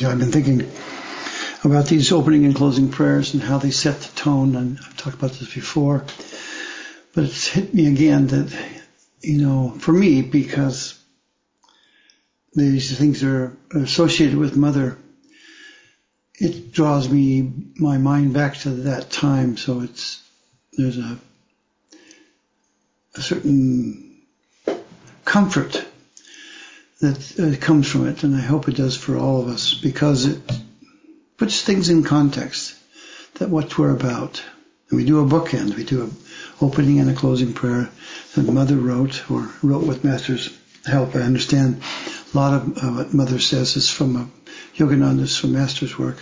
I've been thinking about these opening and closing prayers and how they set the tone, and I've talked about this before, but it's hit me again that, for me, because these things are associated with Mother, it draws my mind back to that time. So there's a certain comfort that comes from it, and I hope it does for all of us, because it puts things in context, that what we're about. And we do a bookend. We do an opening and a closing prayer that Mother wrote with Master's help. I understand a lot of what Mother says is from Yogananda's, from Master's work.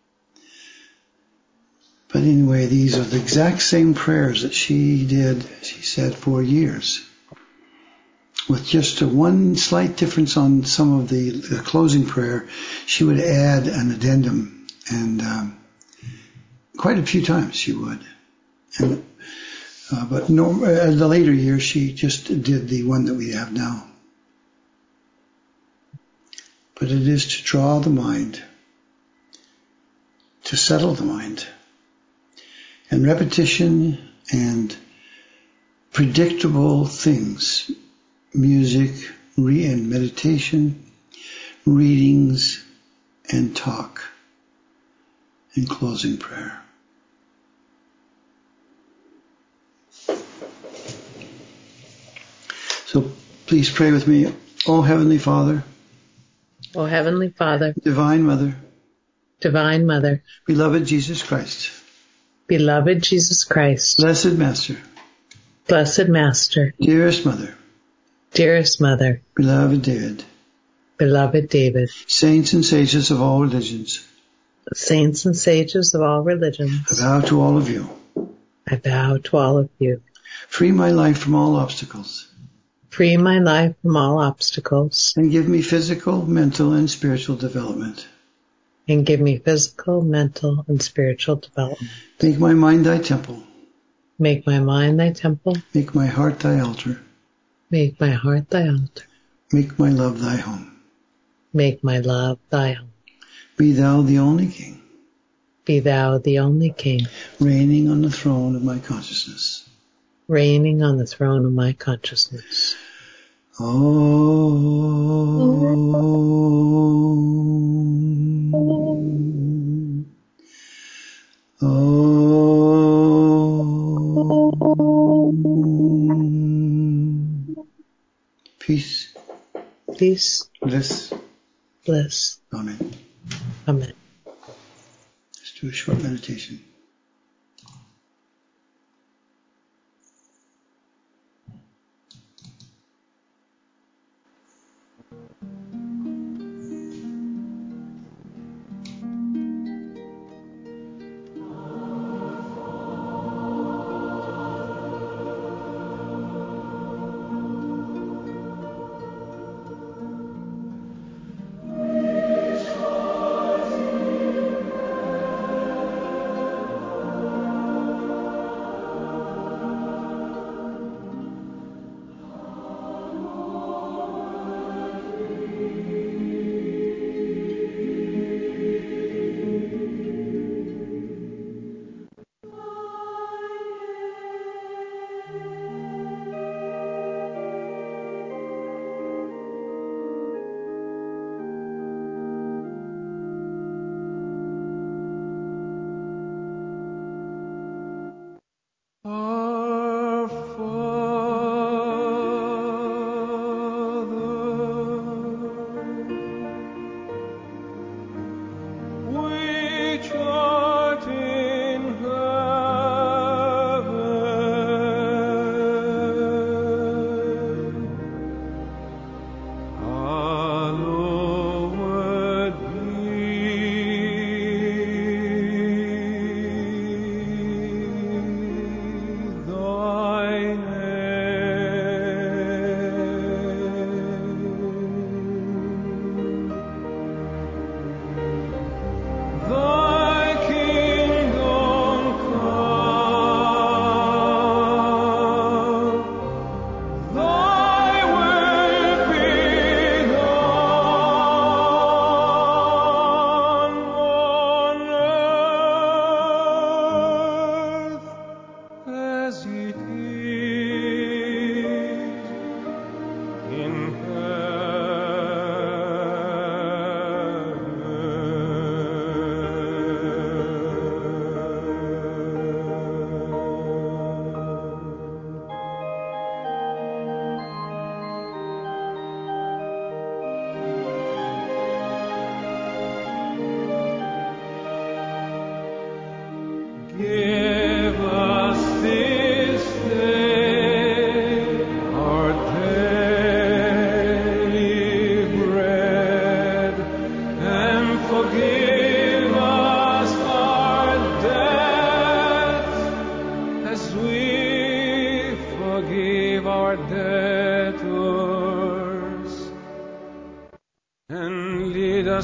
But anyway, these are the exact same prayers that she did, she said, for years, with just one slight difference on some of the closing prayer. She would add an addendum, and quite a few times she would. But in the later years, she just did the one that we have now. But it is to draw the mind, to settle the mind. And repetition and predictable things, music and meditation, readings and talk, and closing prayer. So please pray with me. O Heavenly Father. O Heavenly Father. Divine Mother. Divine Mother. Beloved Jesus Christ. Beloved Jesus Christ. Blessed Master. Blessed Master. Dearest Mother. Dearest Mother. Beloved David. Beloved David. Saints and sages of all religions. Saints and sages of all religions. I vow to all of you. I vow to all of you. Free my life from all obstacles. Free my life from all obstacles. And give me physical, mental, and spiritual development. And give me physical, mental, and spiritual development. Make my mind thy temple. Make my mind thy temple. Make my heart thy altar. Make my heart thy altar. Make my love thy home. Make my love thy home. Be thou the only King. Be thou the only King. Reigning on the throne of my consciousness. Reigning on the throne of my consciousness. Peace. Peace. Bliss. Bliss. Amen. Amen. Let's do a short meditation.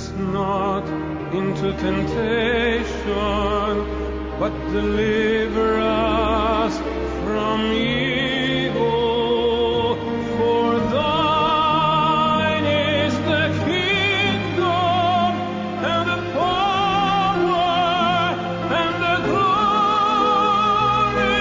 us not into temptation, but deliver us from evil. For thine is the kingdom, and the power, and the glory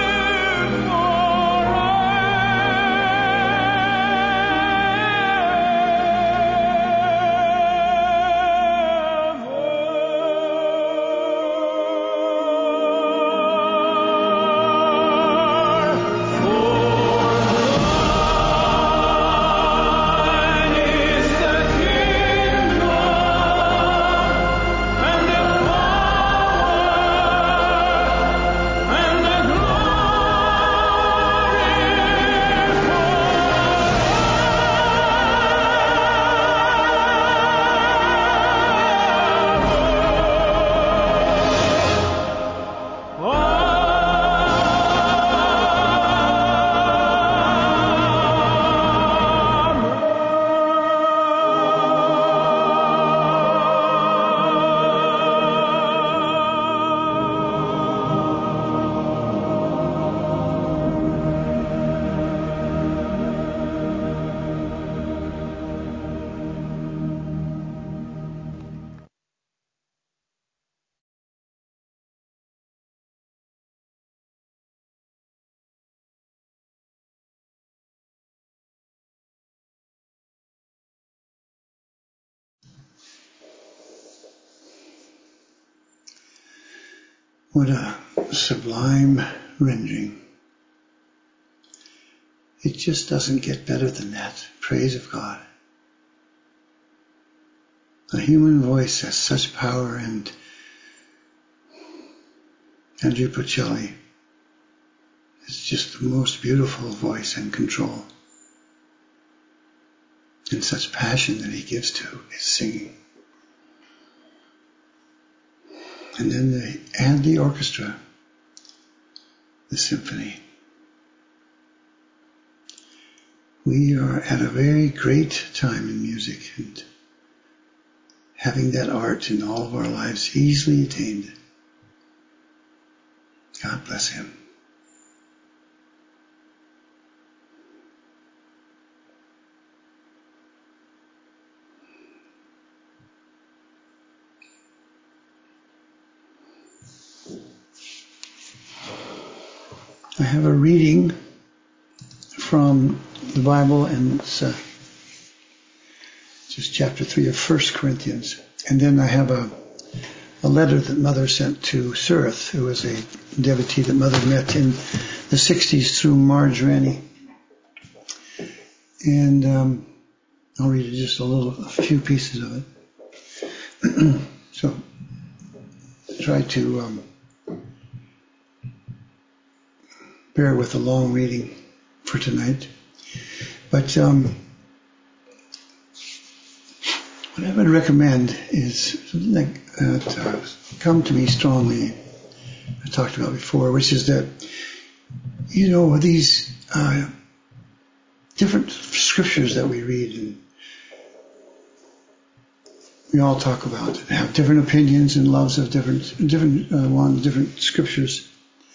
What a sublime rendering. It just doesn't get better than that. Praise of God. A human voice has such power, and Andrea Bocelli is just the most beautiful voice and control. And such passion that he gives to his singing. And then they add the orchestra, the symphony. We are at a very great time in music, and having that art in all of our lives easily attained. God bless him. I have a reading from the Bible, and it's just chapter 3 of 1 Corinthians. And then I have a letter that Mother sent to Surith, who was a devotee that Mother met in the 60s through Marge Rennie. And I'll read just a few pieces of it. So try to bear with the long reading for tonight. But what I would recommend is something like come to me strongly, I talked about before, which is that, these different scriptures that we read, and we all talk about, have different opinions and loves of different scriptures.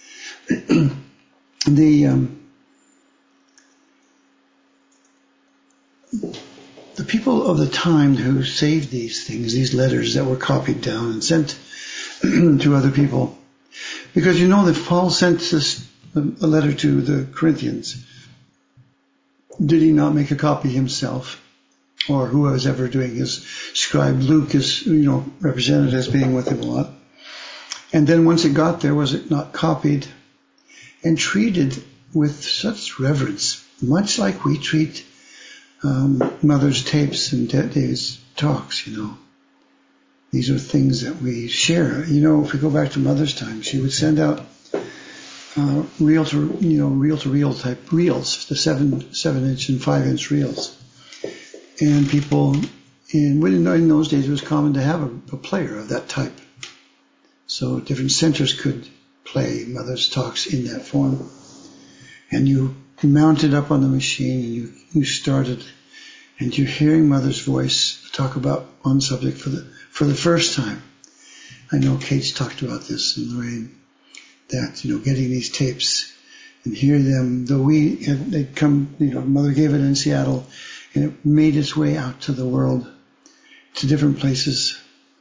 The people of the time who saved these things, these letters that were copied down and sent to other people, because that Paul sent a letter to the Corinthians. Did he not make a copy himself? Or who was ever doing his scribe? Luke is, represented as being with him a lot. And then once it got there, was it not copied and treated with such reverence, much like we treat Mother's tapes and David's talks, These are things that we share. If we go back to Mother's time, she would send out reel-to-reel type reels, the 7-inch and 5-inch reels. And people, in those days, it was common to have a player of that type. So different centers could play Mother's talks in that form. And you mount it up on the machine, and you start it, and you're hearing Mother's voice talk about one subject for the first time. I know Kate's talked about this in Lorraine, that, getting these tapes and hear them, though they'd come, Mother gave it in Seattle, and it made its way out to the world, to different places.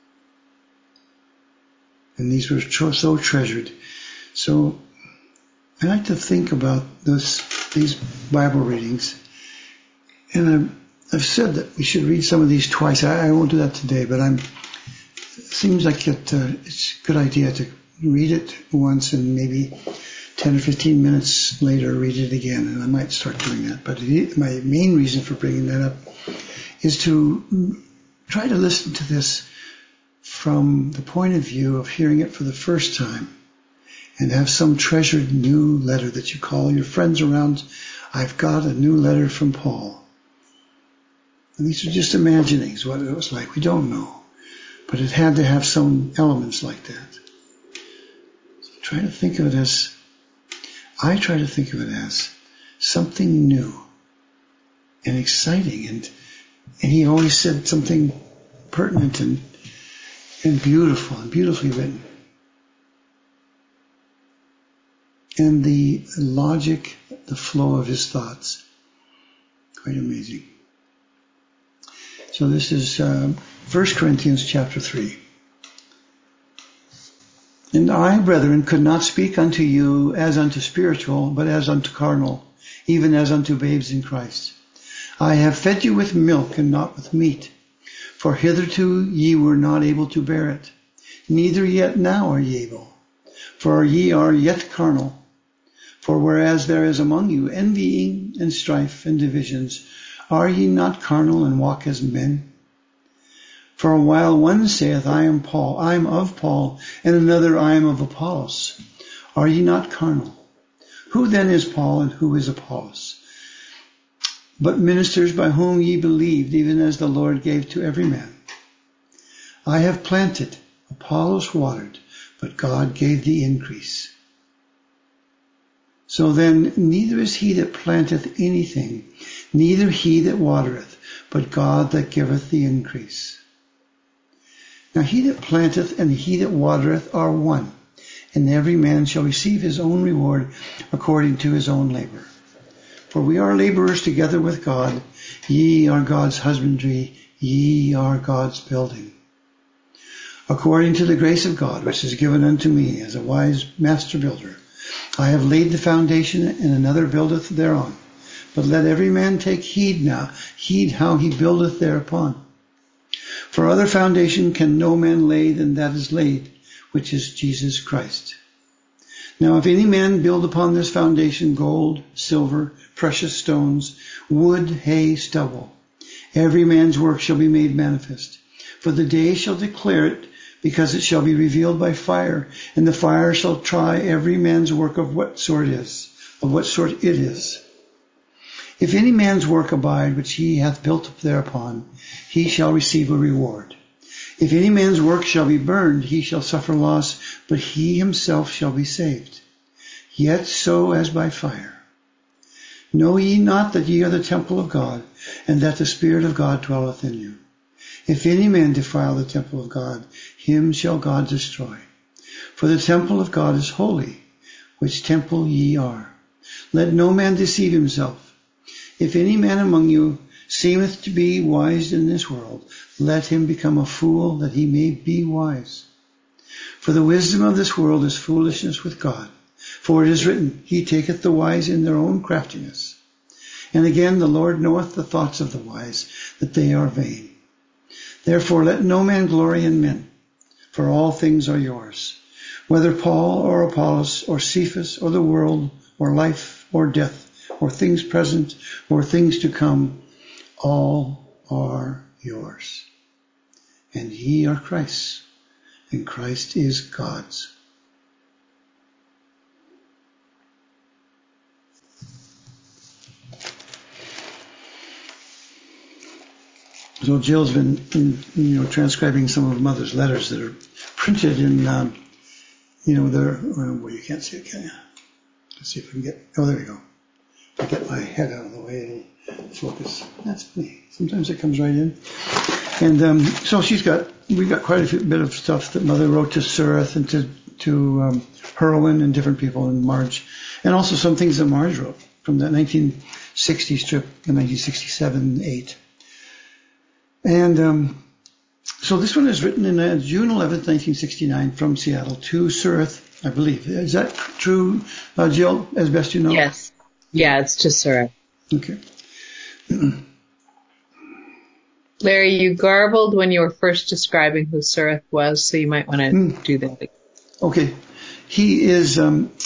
And these were so treasured. So I like to think about these Bible readings. And I've said that we should read some of these twice. I won't do that today, but it seems like it's a good idea to read it once and maybe 10 or 15 minutes later read it again. And I might start doing that. But my main reason for bringing that up is to try to listen to this from the point of view of hearing it for the first time, and have some treasured new letter that you call your friends around. I've got a new letter from Paul. And these are just imaginings, what it was like. We don't know. But it had to have some elements like that. So I try to think of it as something new and exciting. And he always said something pertinent and beautiful and beautifully written. And the logic, the flow of his thoughts, quite amazing. So this is 1 Corinthians chapter 3. And I, brethren, could not speak unto you as unto spiritual, but as unto carnal, even as unto babes in Christ. I have fed you with milk and not with meat, for hitherto ye were not able to bear it, neither yet now are ye able, for ye are yet carnal. For whereas there is among you envying and strife and divisions, are ye not carnal and walk as men? For a while one saith, I am of Paul, and another, I am of Apollos. Are ye not carnal? Who then is Paul and who is Apollos? But ministers by whom ye believed, even as the Lord gave to every man. I have planted, Apollos watered, but God gave the increase. So then neither is he that planteth anything, neither he that watereth, but God that giveth the increase. Now he that planteth and he that watereth are one, and every man shall receive his own reward according to his own labor. For we are laborers together with God. Ye are God's husbandry, ye are God's building. According to the grace of God, which is given unto me as a wise master builder, I have laid the foundation, and another buildeth thereon. But let every man take heed how he buildeth thereupon. For other foundation can no man lay than that is laid, which is Jesus Christ. Now if any man build upon this foundation gold, silver, precious stones, wood, hay, stubble, every man's work shall be made manifest. For the day shall declare it, because it shall be revealed by fire, and the fire shall try every man's work of what sort it is. If any man's work abide which he hath built up thereupon, he shall receive a reward. If any man's work shall be burned, he shall suffer loss, but he himself shall be saved, yet so as by fire. Know ye not that ye are the temple of God, and that the Spirit of God dwelleth in you? If any man defile the temple of God, him shall God destroy. For the temple of God is holy, which temple ye are. Let no man deceive himself. If any man among you seemeth to be wise in this world, let him become a fool, that he may be wise. For the wisdom of this world is foolishness with God. For it is written, He taketh the wise in their own craftiness. And again, the Lord knoweth the thoughts of the wise, that they are vain. Therefore let no man glory in men, for all things are yours, whether Paul or Apollos or Cephas or the world or life or death or things present or things to come, all are yours. And ye are Christ's, and Christ is God's. So Jill's been, transcribing some of Mother's letters that are printed in, well, you can't see it, can you? Let's see if we can there we go. If I get my head out of the way, it'll focus. That's funny. Sometimes it comes right in. And so we've got quite a bit of stuff that Mother wrote to Surith and to Herwin and different people and Marge, and also some things that Marge wrote from that 1960 strip in 1967-8. And so this one is written in June 11th, 1969, from Seattle to Surith, I believe. Is that true, Jill, as best you know? Yes. Yeah, it's to Surith. Okay. Larry, you garbled when you were first describing who Surith was, so you might want to do that again. Okay. He is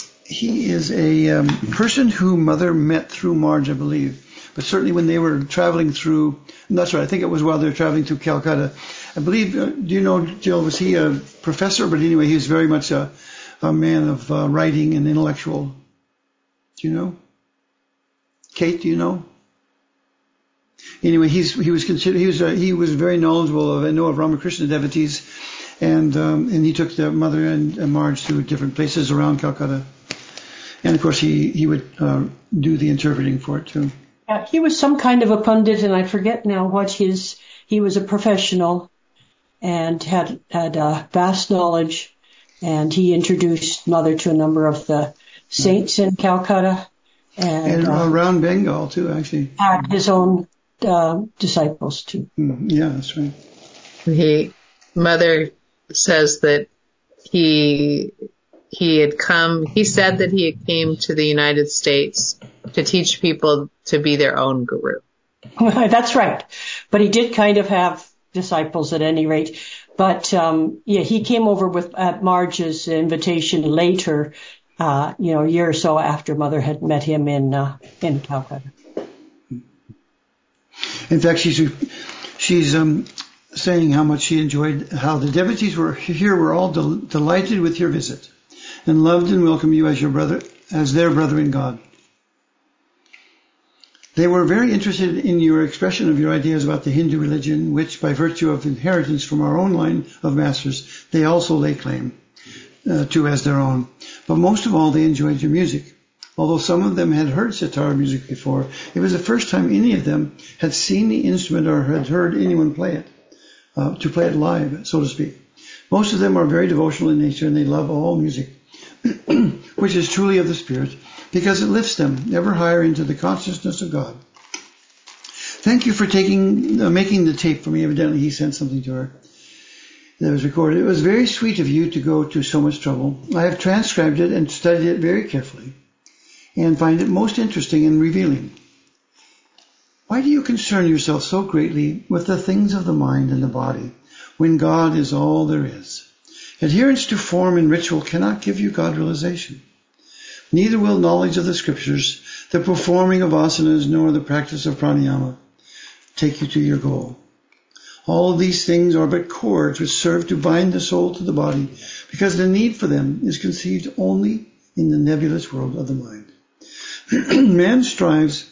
a person who Mother met through Marge, I believe. But certainly when they were traveling through, and that's right, I think it was while they were traveling through Calcutta. I believe, do you know, Jill, was he a professor? But anyway, he was very much a man of writing and intellectual. Do you know? Kate, do you know? Anyway, he was very knowledgeable of Ramakrishna devotees, and he took the Mother and Marge to different places around Calcutta, and of course he would do the interpreting for it too. Yeah, he was some kind of a pundit, and I forget now what he was a professional and had vast knowledge, and he introduced Mother to a number of the saints in Calcutta. And around Bengal too, actually. Had his own disciples too. Yeah, that's right. Mother says that he said that he came to the United States to teach people to be their own guru. That's right. But he did kind of have disciples at any rate. But he came over at Marge's invitation later, a year or so after Mother had met him in Calcutta. In fact, she's saying how much she enjoyed how the devotees were all delighted with your visit and loved and welcomed you as their brother in God. They were very interested in your expression of your ideas about the Hindu religion, which, by virtue of inheritance from our own line of masters, they also lay claim to as their own. But most of all, they enjoyed your music. Although some of them had heard sitar music before, it was the first time any of them had seen the instrument or had heard anyone play it, to play it live, so to speak. Most of them are very devotional in nature, and they love all music, which is truly of the Spirit, because it lifts them ever higher into the consciousness of God. Thank you for making the tape for me. Evidently, he sent something to her that was recorded. It was very sweet of you to go to so much trouble. I have transcribed it and studied it very carefully and find it most interesting and revealing. Why do you concern yourself so greatly with the things of the mind and the body when God is all there is? Adherence to form and ritual cannot give you God realization. Neither will knowledge of the scriptures, the performing of asanas, nor the practice of pranayama take you to your goal. All of these things are but cords which serve to bind the soul to the body, because the need for them is conceived only in the nebulous world of the mind. Man strives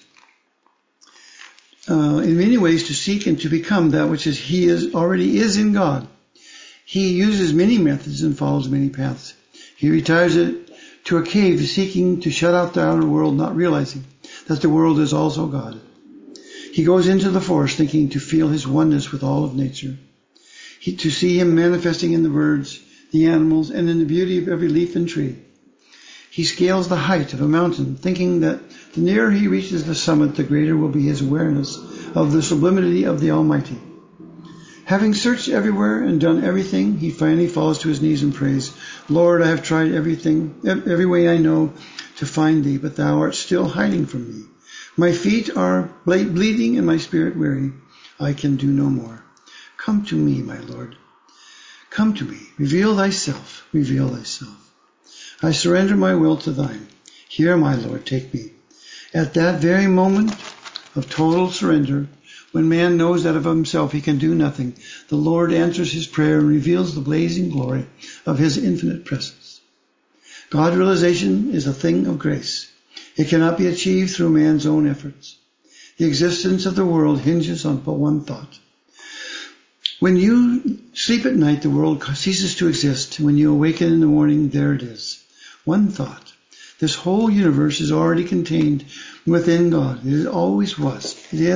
in many ways to seek and to become that which he already is in God. He uses many methods and follows many paths. He retires to a cave seeking to shut out the outer world, not realizing that the world is also God. He goes into the forest thinking to feel his oneness with all of nature, to see him manifesting in the birds, the animals, and in the beauty of every leaf and tree. He scales the height of a mountain, thinking that the nearer he reaches the summit, the greater will be his awareness of the sublimity of the Almighty. Having searched everywhere and done everything, he finally falls to his knees and prays, Lord, I have tried everything, every way I know to find thee, but thou art still hiding from me. My feet are bleeding and my spirit weary. I can do no more. Come to me, my Lord. Come to me. Reveal thyself. Reveal thyself. I surrender my will to thine. Here, my Lord, take me. At that very moment of total surrender, when man knows that of himself he can do nothing, the Lord answers his prayer and reveals the blazing glory of his infinite presence. God realization is a thing of grace. It cannot be achieved through man's own efforts. The existence of the world hinges on but one thought. When you sleep at night, the world ceases to exist. When you awaken in the morning, there it is. One thought. This whole universe is already contained within God. It always was. It is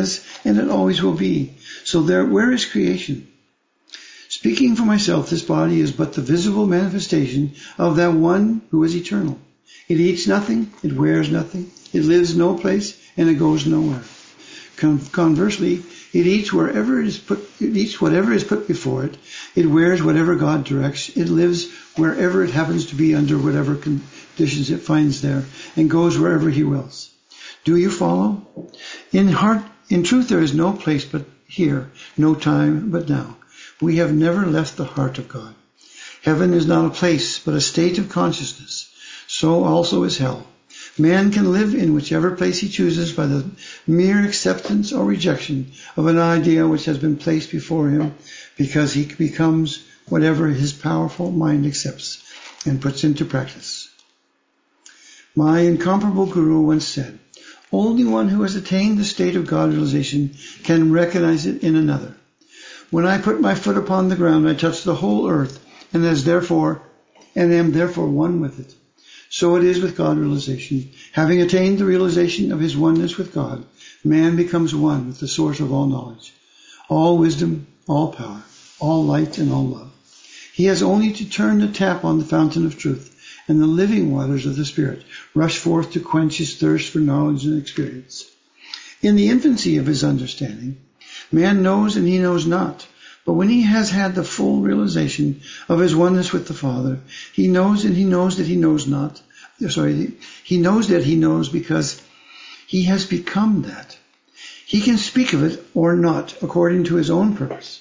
and it always will be. So where is creation? Speaking for myself, this body is but the visible manifestation of that one who is eternal. It eats nothing, it wears nothing, it lives no place, and it goes nowhere. Conversely, it eats whatever is put before it. It wears whatever God directs. It lives wherever it happens to be under whatever conditions it finds there, and goes wherever he wills. Do you follow? In truth, there is no place but here, no time but now. We have never left the heart of God. Heaven is not a place, but a state of consciousness. So also is hell. Man can live in whichever place he chooses by the mere acceptance or rejection of an idea which has been placed before him, because he becomes whatever his powerful mind accepts and puts into practice. My incomparable guru once said, only one who has attained the state of God realization can recognize it in another. When I put my foot upon the ground, I touch the whole earth and am therefore one with it. So it is with God realization. Having attained the realization of his oneness with God, man becomes one with the source of all knowledge, all wisdom, all power, all light, and all love. He has only to turn the tap on the fountain of truth, and the living waters of the Spirit rush forth to quench his thirst for knowledge and experience. In the infancy of his understanding, man knows and he knows not. But when he has had the full realization of his oneness with the Father, he knows and he knows that he knows not. He knows that he knows because he has become that. He can speak of it or not according to his own purpose.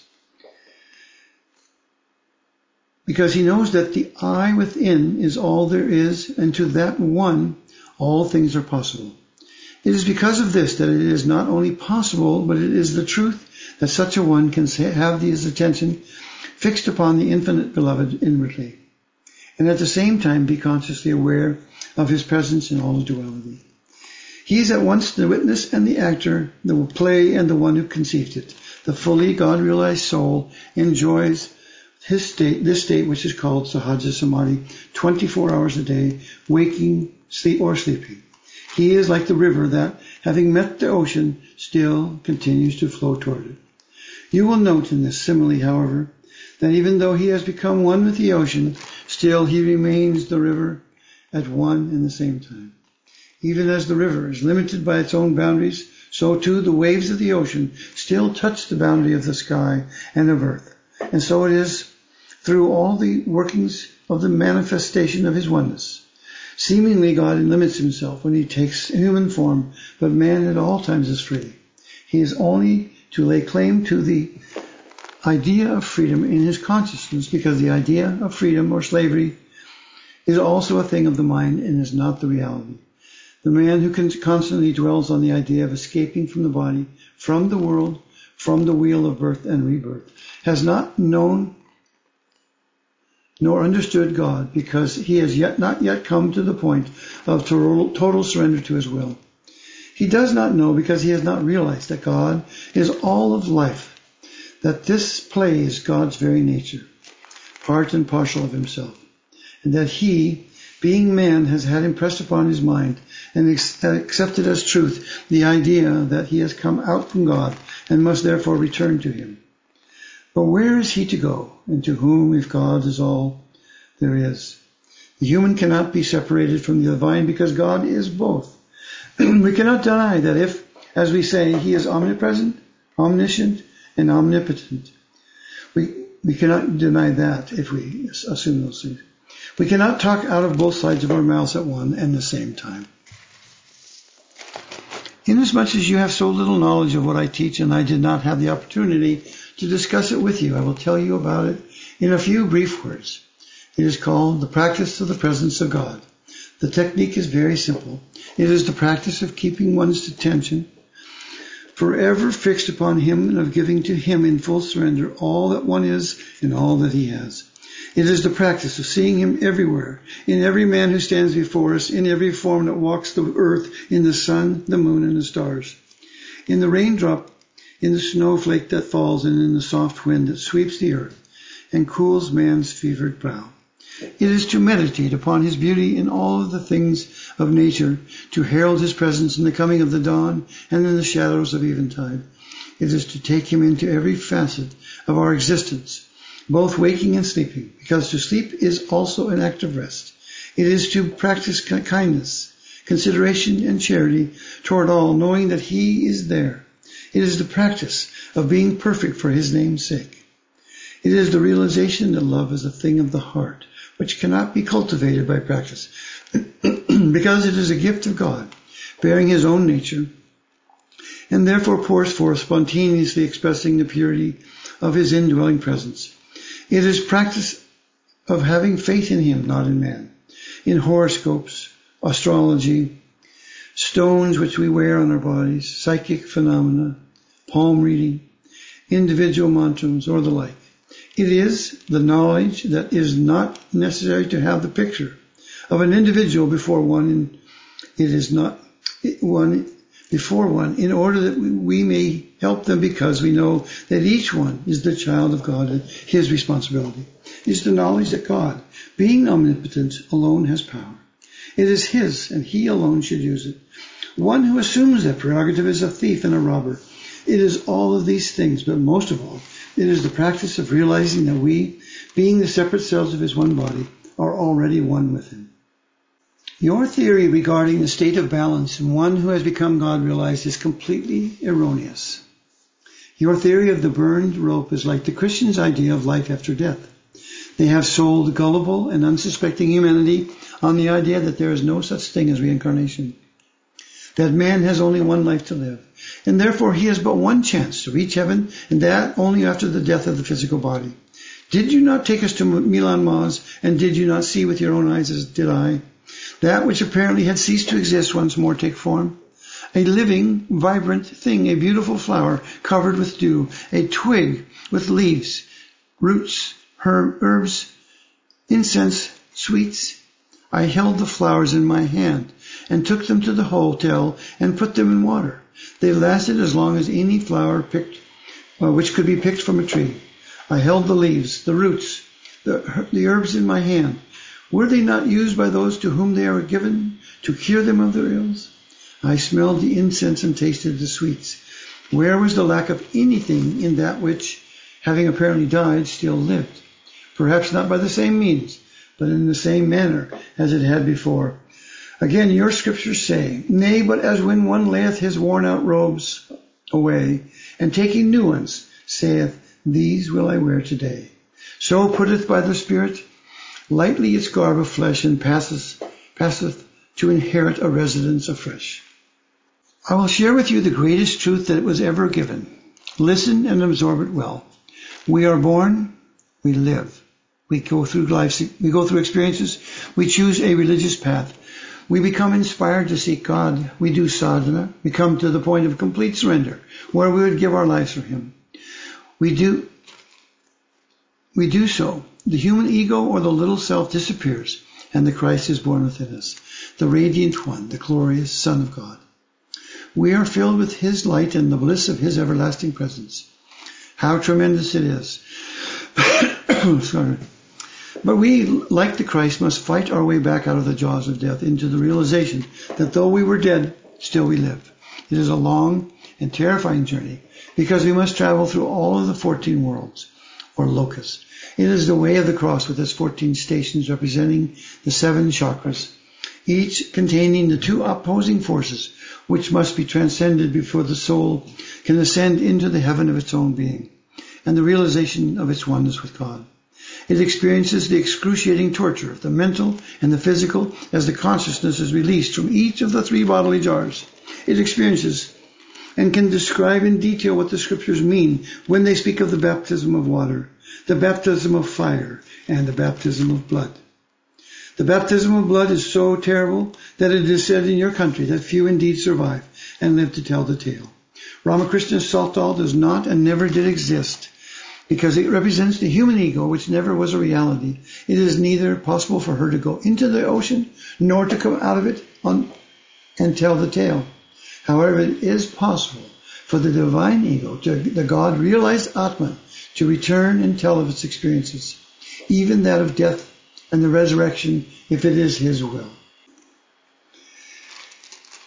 Because he knows that the I within is all there is, and to that one all things are possible. It is because of this that it is not only possible, but it is the truth that such a one can have his attention fixed upon the infinite beloved inwardly, and at the same time be consciously aware of his presence in all duality. He is at once the witness and the actor, the play and the one who conceived it. The fully God-realized soul enjoys this state which is called Sahaja Samadhi, 24 hours a day, waking, sleeping. He is like the river that, having met the ocean, still continues to flow toward it. You will note in this simile, however, that even though he has become one with the ocean, still he remains the river at one and the same time. Even as the river is limited by its own boundaries, so too the waves of the ocean still touch the boundary of the sky and of earth. And so it is through all the workings of the manifestation of his oneness. Seemingly God limits himself when he takes human form, but man at all times is free. He is only to lay claim to the idea of freedom in his consciousness, because the idea of freedom or slavery is also a thing of the mind and is not the reality. The man who constantly dwells on the idea of escaping from the body, from the world, from the wheel of birth and rebirth, has not known nor understood God, because he has not yet come to the point of total surrender to his will. He does not know because he has not realized that God is all of life, that this play is God's very nature, part and parcel of himself, and that he, being man, has had impressed upon his mind and accepted as truth the idea that he has come out from God and must therefore return to him. But where is he to go, and to whom, if God is all there is? The human cannot be separated from the divine, because God is both. We cannot deny that if, as we say, he is omnipresent, omniscient, and omnipotent. We cannot deny that if we assume those things. We cannot talk out of both sides of our mouths at one and the same time. Inasmuch as you have so little knowledge of what I teach, and I did not have the opportunity to discuss it with you, I will tell you about it in a few brief words. It is called the practice of the presence of God. The technique is very simple. It is the practice of keeping one's attention forever fixed upon him and of giving to him in full surrender all that one is and all that he has. It is the practice of seeing him everywhere, in every man who stands before us, in every form that walks the earth, in the sun, the moon, and the stars, in the raindrop, in the snowflake that falls, and in the soft wind that sweeps the earth and cools man's fevered brow. It is to meditate upon his beauty in all of the things of nature, to herald his presence in the coming of the dawn and in the shadows of eventide. It is to take him into every facet of our existence, both waking and sleeping, because to sleep is also an act of rest. It is to practice kindness, consideration, and charity toward all, knowing that he is there. It is the practice of being perfect for his name's sake. It is the realization that love is a thing of the heart, which cannot be cultivated by practice, because it is a gift of God, bearing his own nature, and therefore pours forth, spontaneously expressing the purity of his indwelling presence. It is practice of having faith in him, not in man, in horoscopes, astrology, stones which we wear on our bodies, psychic phenomena, palm reading, individual mantras, or the like. It is the knowledge that is not necessary to have the picture of an individual before one, and it is not one before one, in order that we may help them, because we know that each one is the child of God and his responsibility. It is the knowledge that God, being omnipotent, alone has power. It is his, and he alone should use it. One who assumes that prerogative is a thief and a robber. It is all of these things, but most of all, it is the practice of realizing that we, being the separate cells of his one body, are already one with him. Your theory regarding the state of balance in one who has become God realized is completely erroneous. Your theory of the burned rope is like the Christian's idea of life after death. They have sold gullible and unsuspecting humanity on the idea that there is no such thing as reincarnation, that man has only one life to live, and therefore he has but one chance to reach heaven, and that only after the death of the physical body. Did you not take us to Milan Maz, and did you not see with your own eyes, as did I, that which apparently had ceased to exist once more take form? A living, vibrant thing, a beautiful flower covered with dew, a twig with leaves, roots, herbs, incense, sweets. I held the flowers in my hand and took them to the hotel and put them in water. They lasted as long as any flower which could be picked from a tree. I held the leaves, the roots, the herbs in my hand. Were they not used by those to whom they are given to cure them of their ills? I smelled the incense and tasted the sweets. Where was the lack of anything in that which, having apparently died, still lived? Perhaps not by the same means, but in the same manner as it had before. Again, your scriptures say, nay, but as when one layeth his worn-out robes away, and taking new ones, saith, these will I wear today. So putteth by the Spirit lightly its garb of flesh, and passeth to inherit a residence afresh. I will share with you the greatest truth that was ever given. Listen and absorb it well. We are born, we live. We go through life, we go through experiences, we choose a religious path. We become inspired to seek God. We do sadhana. We come to the point of complete surrender, where we would give our lives for him. We do so. The human ego or the little self disappears, and the Christ is born within us, the radiant one, the glorious Son of God. We are filled with his light and the bliss of his everlasting presence. How tremendous it is. Sorry. But we, like the Christ, must fight our way back out of the jaws of death into the realization that though we were dead, still we live. It is a long and terrifying journey, because we must travel through all of the 14 worlds, or lokas. It is the way of the cross with its 14 stations representing the 7 chakras, each containing the 2 opposing forces which must be transcended before the soul can ascend into the heaven of its own being and the realization of its oneness with God. It experiences the excruciating torture of the mental and the physical as the consciousness is released from each of the 3 bodily jars. It experiences and can describe in detail what the scriptures mean when they speak of the baptism of water, the baptism of fire, and the baptism of blood. The baptism of blood is so terrible that it is said in your country that few indeed survive and live to tell the tale. Ramakrishna Saltal does not and never did exist, because it represents the human ego, which never was a reality. It is neither possible for her to go into the ocean, nor to come out of it and tell the tale. However, it is possible for the divine ego, the God-realized Atman, to return and tell of its experiences, even that of death and the resurrection, if it is his will.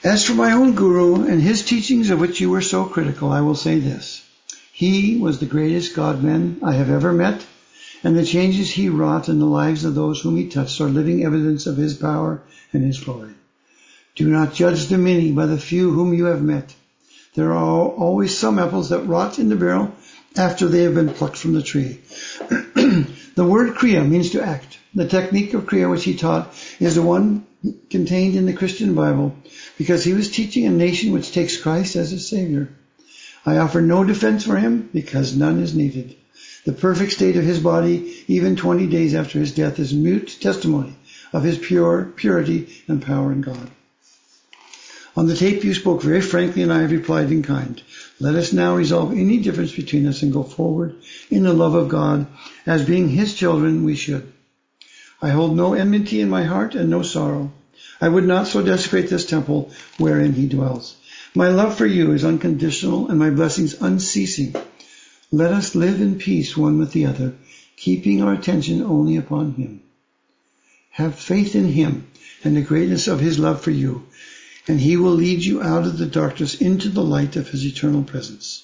As for my own guru and his teachings of which you were so critical, I will say this. He was the greatest God-man I have ever met, and the changes he wrought in the lives of those whom he touched are living evidence of his power and his glory. Do not judge the many by the few whom you have met. There are always some apples that rot in the barrel after they have been plucked from the tree. The word Kriya means to act. The technique of Kriya which he taught is the one contained in the Christian Bible because he was teaching a nation which takes Christ as a Savior. I offer no defense for him because none is needed. The perfect state of his body, even 20 days after his death, is mute testimony of his purity and power in God. On the tape you spoke very frankly and I have replied in kind. Let us now resolve any difference between us and go forward in the love of God. As being his children, we should. I hold no enmity in my heart and no sorrow. I would not so desecrate this temple wherein he dwells. My love for you is unconditional and my blessings unceasing. Let us live in peace one with the other, keeping our attention only upon him. Have faith in him and the greatness of his love for you, and he will lead you out of the darkness into the light of his eternal presence.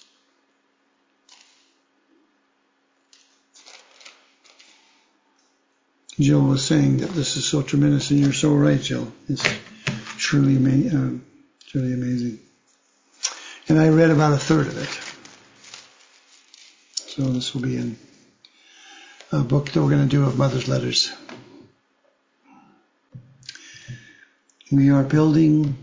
Jill was saying that this is so tremendous, and you're so right, Jill. It's truly amazing. And I read about a third of it. So this will be in a book that we're going to do of Mother's Letters. We are building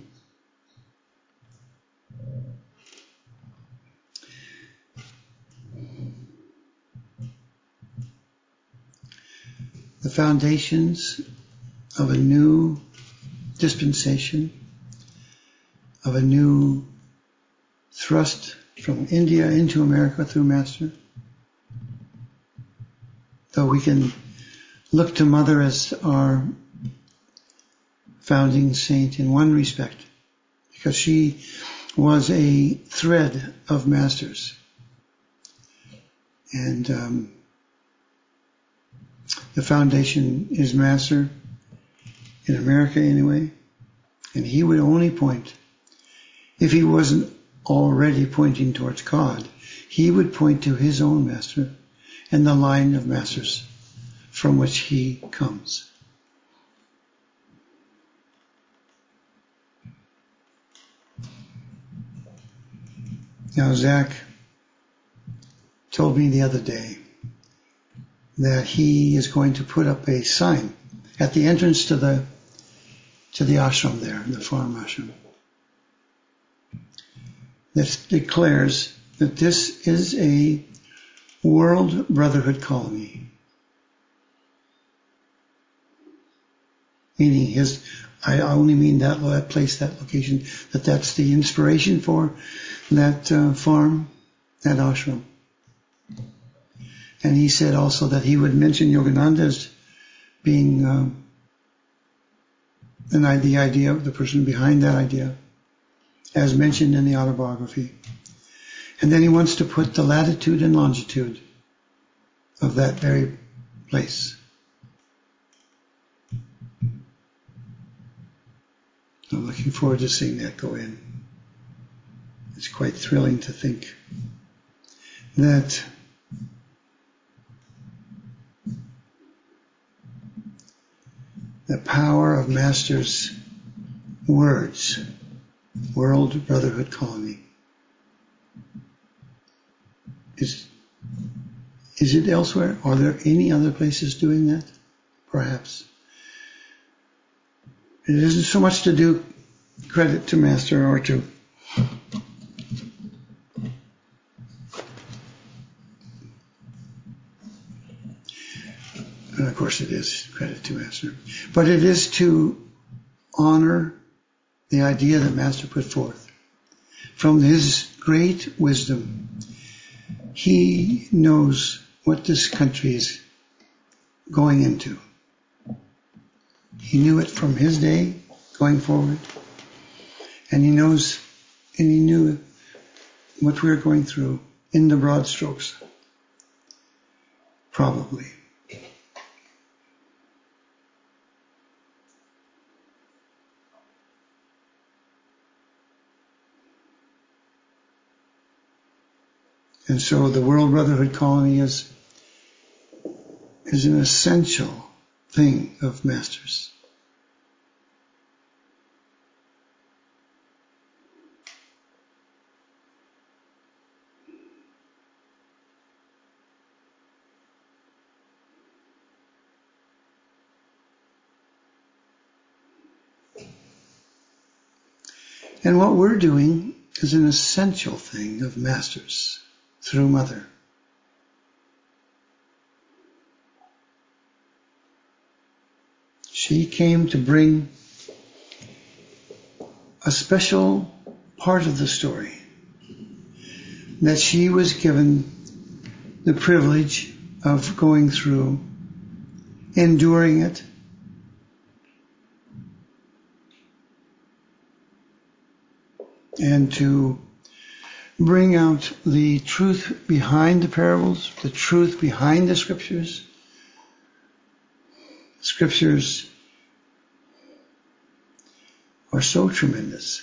the foundations of a new dispensation, of a new thrust from India into America through Master. Though we can look to Mother as our founding saint in one respect, because she was a thread of Masters. And the foundation is Master, in America anyway, and he would only point, if he wasn't already pointing towards God, he would point to his own Master and the line of Masters from which he comes. Now, Zach told me the other day that he is going to put up a sign at the entrance to the ashram there, the farm ashram, that declares that this is a World Brotherhood colony. Meaning I only mean that place, that location, that's the inspiration for that farm, that ashram. And he said also that he would mention Yogananda as being the idea, the person behind that idea, as mentioned in the autobiography. And then he wants to put the latitude and longitude of that very place. I'm looking forward to seeing that go in. It's quite thrilling to think that the power of Master's words, World Brotherhood Colony, is it elsewhere? Are there any other places doing that? Perhaps. It isn't so much to do credit to Master or to and of course it is credit to Master, but it is to honor the idea that Master put forth. From his great wisdom, he knows what this country is going into. He knew it from his day going forward, and he knew what we're going through in the broad strokes, probably. And so the World Brotherhood Colony is an essential thing of Masters. And what we're doing is an essential thing of Masters through Mother. She came to bring a special part of the story, that she was given the privilege of going through, enduring it, and to bring out the truth behind the parables, the truth behind the scriptures. Scriptures are so tremendous.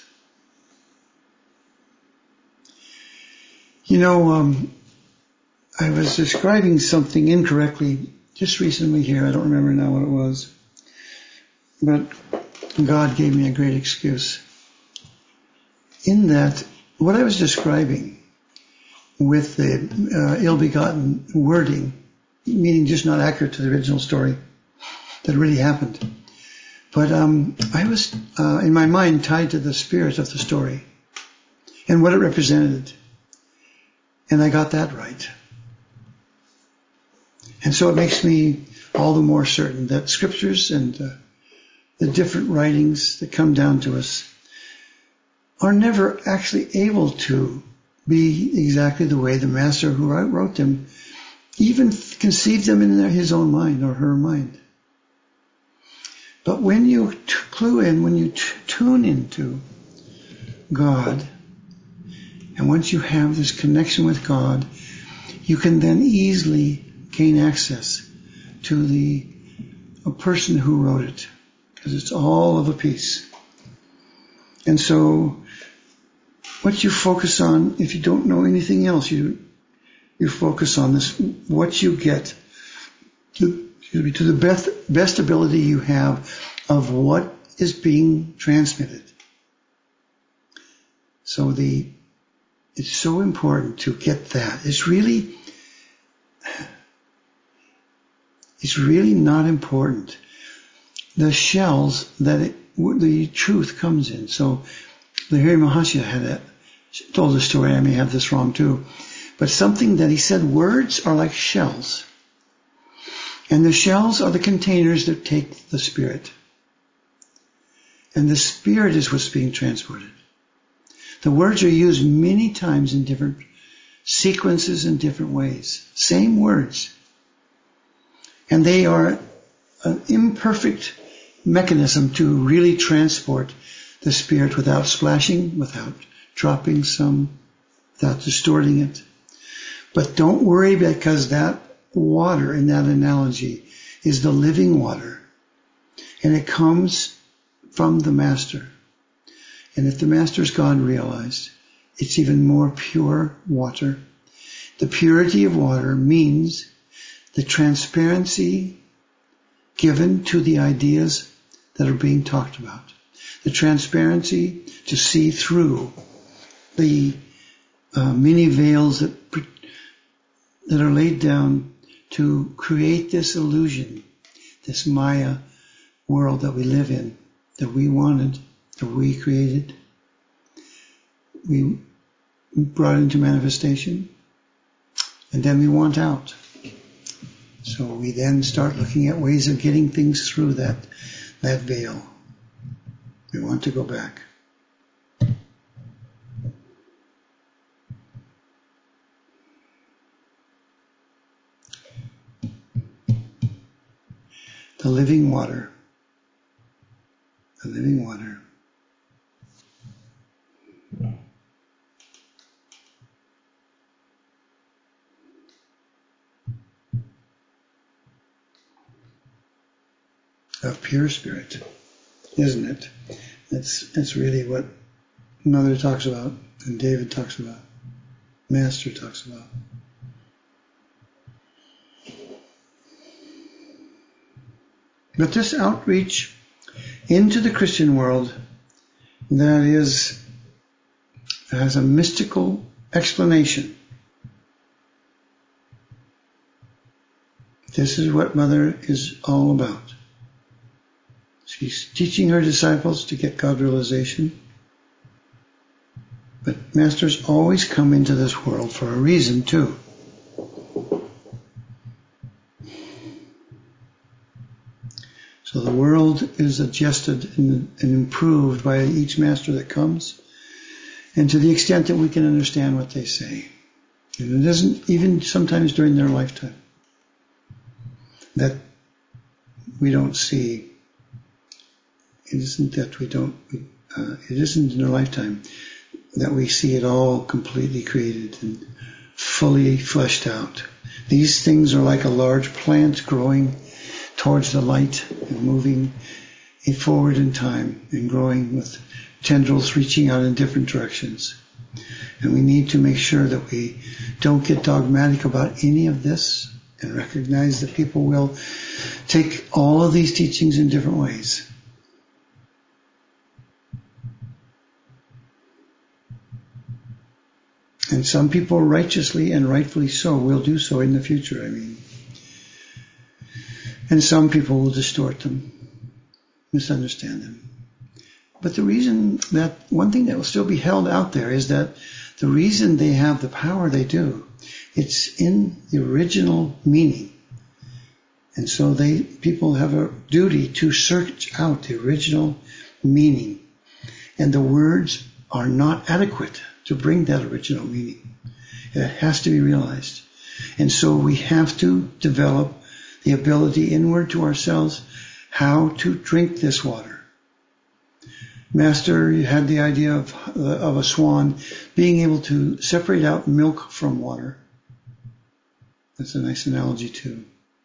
You know, I was describing something incorrectly just recently here. I don't remember now what it was. But God gave me a great excuse. In that, what I was describing with the ill-begotten wording, meaning just not accurate to the original story that really happened. But I was, in my mind, tied to the spirit of the story and what it represented. And I got that right. And so it makes me all the more certain that scriptures and the different writings that come down to us are never actually able to be exactly the way the Master who wrote them even conceived them in his own mind or her mind. But when you clue in, when you tune into God, and once you have this connection with God, you can then easily gain access to a person who wrote it, because it's all of a piece. And so what you focus on, if you don't know anything else, you focus on this, what you get to the best ability you have of what is being transmitted. So it's so important to get that. It's really not important. The shells that the truth comes in. So the Lahiri Mahasaya told a story, I may have this wrong too, but something that he said, words are like shells. And the shells are the containers that take the spirit. And the spirit is what's being transported. The words are used many times in different sequences in different ways. Same words. And they are an imperfect mechanism to really transport the spirit without splashing, without dropping some, without distorting it. But don't worry, because that water in that analogy is the living water. And it comes from the Master. And if the Master's God realized, it's even more pure water. The purity of water means the transparency given to the ideas that are being talked about. The transparency to see through the many veils that are laid down to create this illusion, this Maya world that we live in, that we wanted, that we created, we brought into manifestation, and then we want out. So we then start looking at ways of getting things through that veil. We want to go back. The living water. The living water. Of pure spirit, isn't it? That's really what Mother talks about and David talks about. Master talks about. But this outreach into the Christian world that has a mystical explanation. This is what Mother is all about. She's teaching her disciples to get God realization. But Masters always come into this world for a reason too. So the world is adjusted and improved by each Master that comes, and to the extent that we can understand what they say. And it isn't even sometimes during their lifetime that we don't see. It isn't that we don't. It isn't in their lifetime that we see it all completely created and fully fleshed out. These things are like a large plant growing towards the light and moving it forward in time and growing with tendrils reaching out in different directions. And we need to make sure that we don't get dogmatic about any of this and recognize that people will take all of these teachings in different ways. And some people righteously and rightfully so will do so in the future, And some people will distort them, misunderstand them. But the reason that, one thing that will still be held out there is that the reason they have the power they do, it's in the original meaning. And so people have a duty to search out the original meaning. And the words are not adequate to bring that original meaning. It has to be realized. And so we have to develop the ability inward to ourselves how to drink this water. Master had the idea of a swan being able to separate out milk from water. That's a nice analogy too.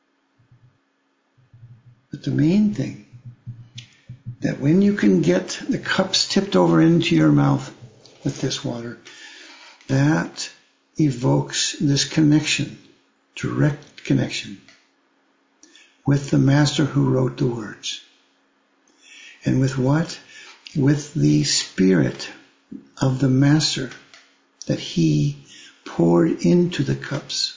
But the main thing, that when you can get the cups tipped over into your mouth with this water, that evokes this connection, direct connection, with the Master who wrote the words. And with what? With the Spirit of the Master that he poured into the cups.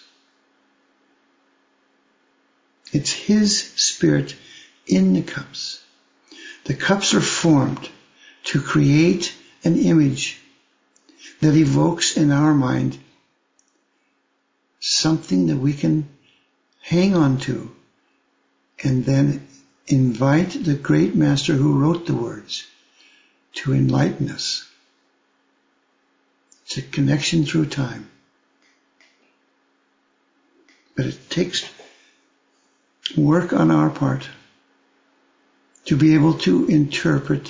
It's his Spirit in the cups. The cups are formed to create an image that evokes in our mind something that we can hang on to, and then invite the great Master who wrote the words to enlighten us. It's a connection through time. But it takes work on our part to be able to interpret,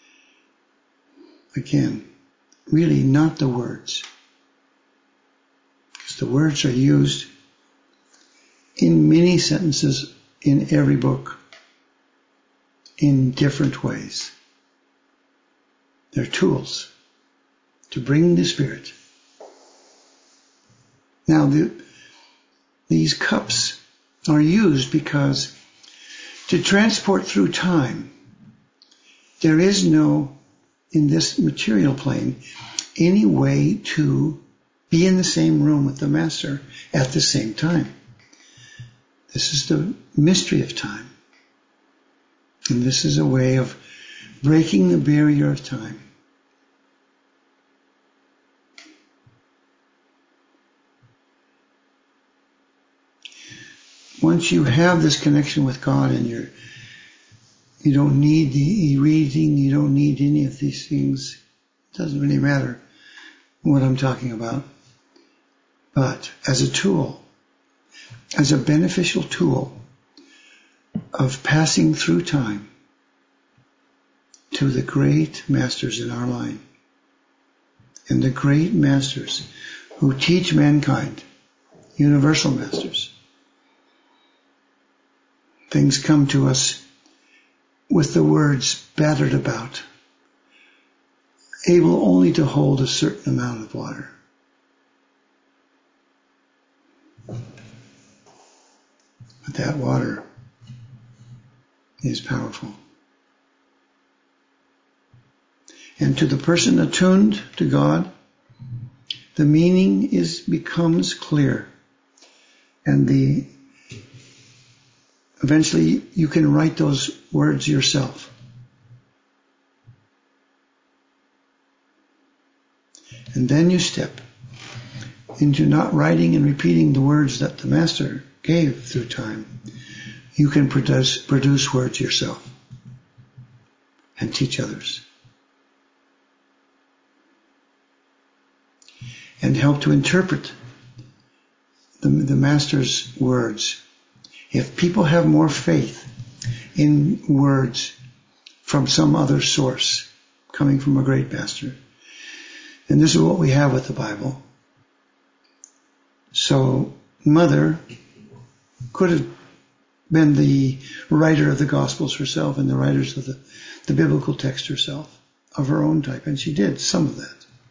again, really not the words. Because the words are used in many sentences in every book in different ways. They're tools to bring the Spirit. Now, these cups are used because to transport through time, there is no, in this material plane, any way to be in the same room with the Master at the same time. This is the mystery of time. And this is a way of breaking the barrier of time. Once you have this connection with God and you don't need the reading, you don't need any of these things. It doesn't really matter what I'm talking about. But as a tool, as a beneficial tool of passing through time to the great masters in our line and the great masters who teach mankind, universal masters, things come to us with the words battered about, able only to hold a certain amount of water. But that water is powerful. And to the person attuned to God, the meaning becomes clear. And eventually you can write those words yourself. And then you step into not writing and repeating the words that the Master gave through time. You can produce words yourself and teach others. And help to interpret the Master's words. If people have more faith in words from some other source, coming from a great Master, and this is what we have with the Bible. So Mother could have been the writer of the Gospels herself and the writers of the biblical text herself, of her own type, and she did some of that.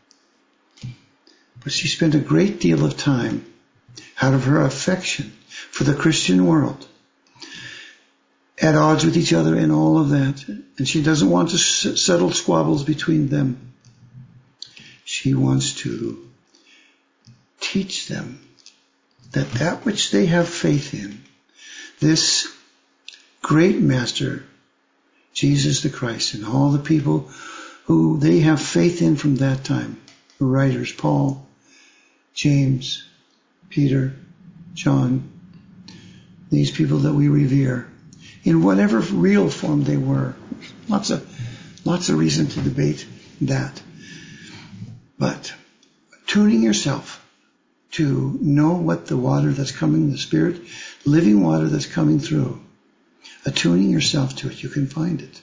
But she spent a great deal of time out of her affection for the Christian world, at odds with each other and all of that. And she doesn't want to settle squabbles between them. She wants to teach them that which they have faith in, this great Master, Jesus the Christ, and all the people who they have faith in from that time, the writers, Paul, James, Peter, John, these people that we revere, in whatever real form they were. Lots of reason to debate that. But tuning yourself to know what the water that's coming, the Spirit, living water that's coming through, attuning yourself to it, you can find it.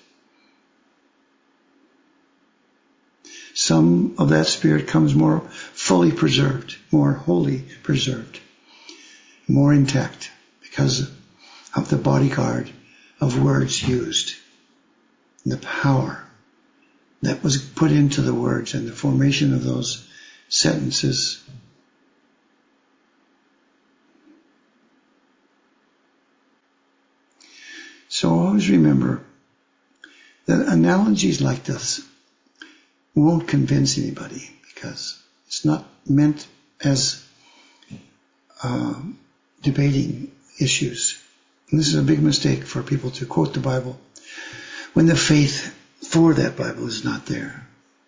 Some of that Spirit comes more fully preserved, more wholly preserved, more intact because of the bodyguard of words used, the power that was put into the words and the formation of those sentences. So always remember that analogies like this won't convince anybody because it's not meant as debating issues. And this is a big mistake for people to quote the Bible when the faith for that Bible is not there.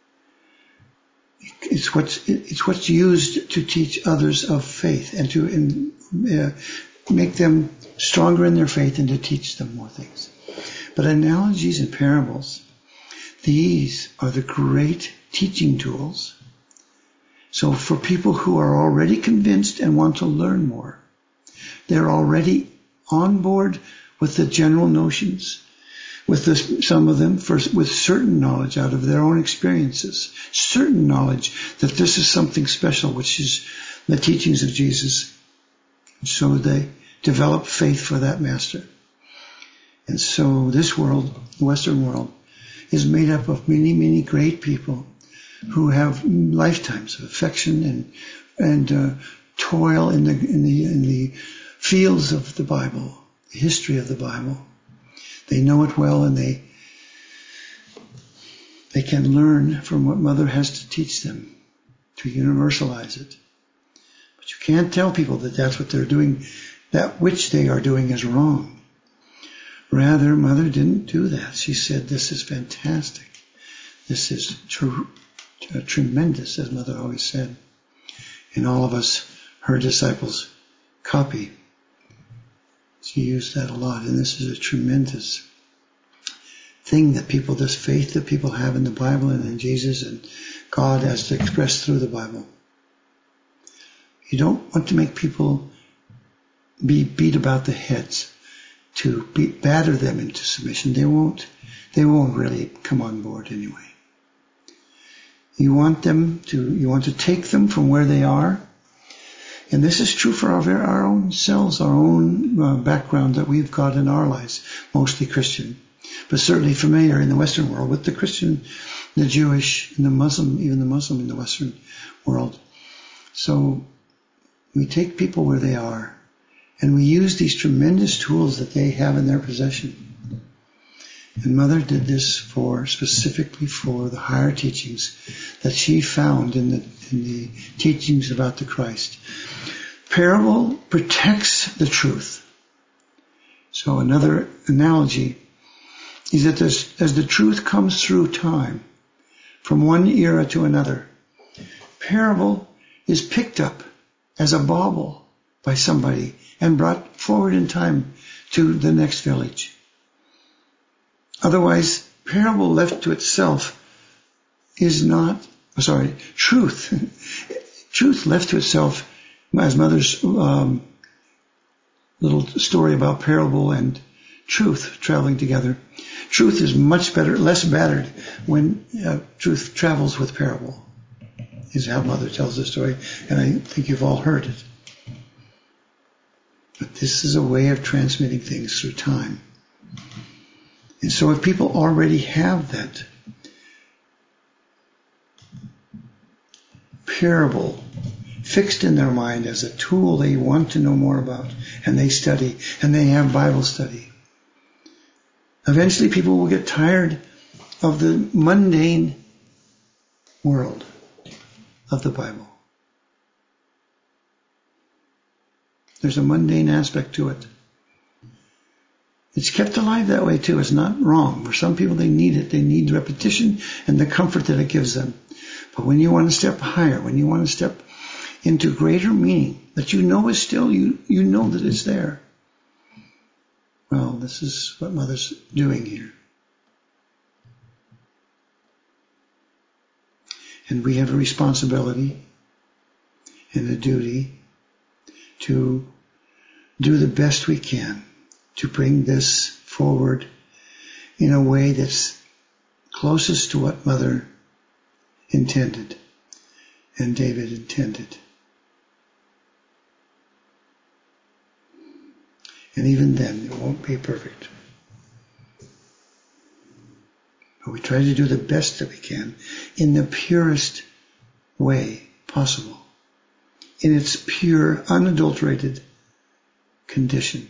It's what's used to teach others of faith and to make them stronger in their faith and to teach them more things. But analogies and parables, these are the great teaching tools. So for people who are already convinced and want to learn more, they're already on board with the general notions, with some of them with certain knowledge out of their own experiences, certain knowledge that this is something special, which is the teachings of Jesus. So they develop faith for that Master. And so this world, the Western world, is made up of many, many great people who have lifetimes of affection and toil in the fields of the Bible, the history of the Bible. They know it well, and they can learn from what Mother has to teach them, to universalize it. But you can't tell people that that's what they're doing, that which they are doing is wrong. Rather, Mother didn't do that. She said, this is fantastic. This is tremendous, as Mother always said. And all of us, her disciples, copy. She used that a lot, and this is a tremendous thing that people, this faith that people have in the Bible and in Jesus and God as expressed through the Bible. You don't want to make people be beat about the heads, to batter them into submission. They won't really come on board anyway. You want to take them from where they are. And this is true for our own selves, our own background that we've got in our lives, mostly Christian, but certainly familiar in the Western world with the Christian, the Jewish, and the Muslim, even the Muslim in the Western world. So We take people where they are, and we use these tremendous tools that they have in their possession. And Mother did this specifically for the higher teachings that she found in the teachings about the Christ. Parable protects the truth. So another analogy is that as the truth comes through time, from one era to another, parable is picked up as a bauble by somebody and brought forward in time to the next village. Otherwise, parable left to itself is not, truth left to itself, as Mother's little story about parable and truth traveling together. Truth is much better, less battered when truth travels with parable, is how Mother tells the story, and I think you've all heard it. But this is a way of transmitting things through time. And so if people already have that parable fixed in their mind as a tool they want to know more about, and they study, and they have Bible study, eventually people will get tired of the mundane world of the Bible. There's a mundane aspect to it. It's kept alive that way too. It's not wrong. For some people, they need it. They need repetition and the comfort that it gives them. But when you want to step higher, when you want to step into greater meaning that you know is still, you know that it's there. Well, this is what Mother's doing here. And we have a responsibility and a duty to do the best we can to bring this forward in a way that's closest to what Mother intended and David intended. And even then, it won't be perfect. But we try to do the best that we can in the purest way possible, in its pure, unadulterated condition.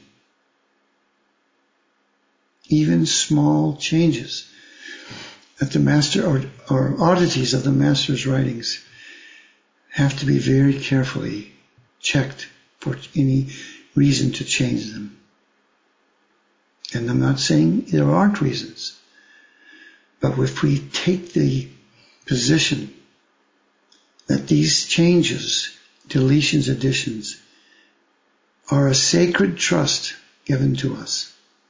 Even small changes that the Master or oddities of the Master's writings have to be very carefully checked for any reason to change them. And I'm not saying there aren't reasons, but if we take the position that these changes, deletions, additions, are a sacred trust given to us,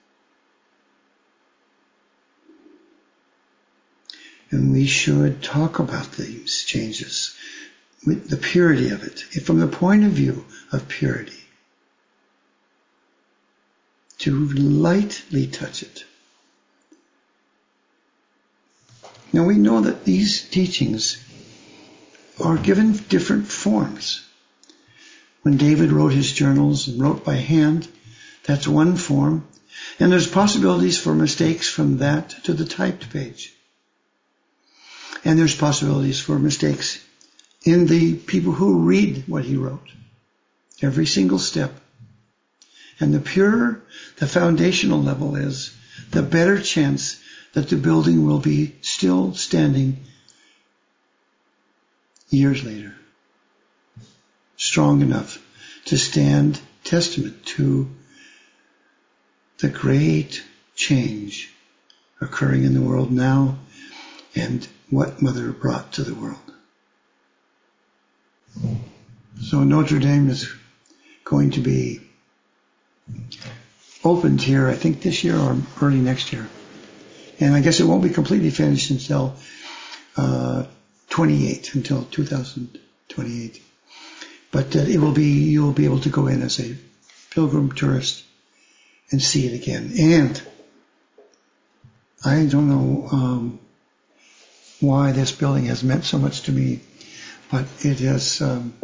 and we should talk about these changes with the purity of it, from the point of view of purity, to lightly touch it. Now we know that these teachings are given different forms. When David wrote his journals and wrote by hand, that's one form. And there's possibilities for mistakes from that to the typed page. And there's possibilities for mistakes in the people who read what he wrote. Every single step. And the purer the foundational level is, the better chance that the building will be still standing years later. Strong enough to stand testament to the great change occurring in the world now and what Mother brought to the world. So Notre Dame is going to be opened here, I think this year or early next year. And I guess it won't be completely finished until 2028. But you'll be able to go in as a pilgrim tourist and see it again. And I don't know why this building has meant so much to me, but it has.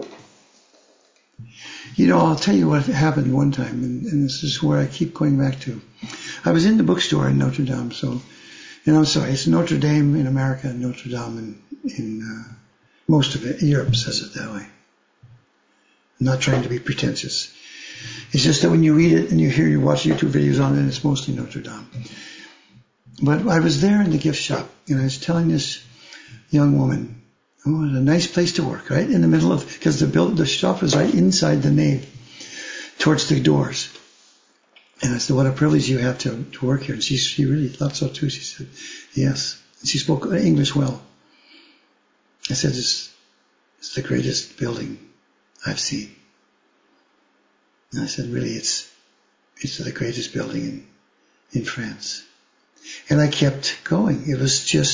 I'll tell you what happened one time, and this is where I keep going back to. I was in the bookstore in Notre Dame, it's Notre Dame in America and Notre Dame in most of it. Europe says it that way. I'm not trying to be pretentious. It's just that when you read it and you watch YouTube videos on it, it's mostly Notre Dame. But I was there in the gift shop, and I was telling this young woman, oh, what a nice place to work, right? In the middle of, because the shop was right inside the nave, towards the doors. And I said, what a privilege you have to work here. And she really thought so too. She said, yes. And she spoke English well. I said, it's the greatest building I've seen. And I said, really, it's the greatest building in France. And I kept going. It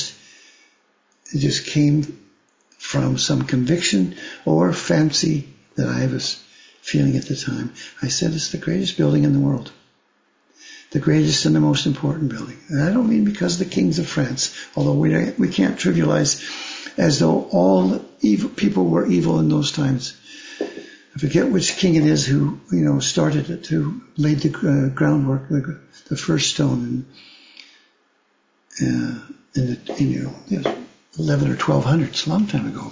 just came from some conviction or fancy that I was feeling at the time. I said, it's the greatest building in the world. The greatest and the most important building. And I don't mean because the kings of France, although we can't trivialize as though all evil people were evil in those times. I forget which king it is who, started it, who laid the groundwork, the first stone in the 11 or 1200s, a long time ago.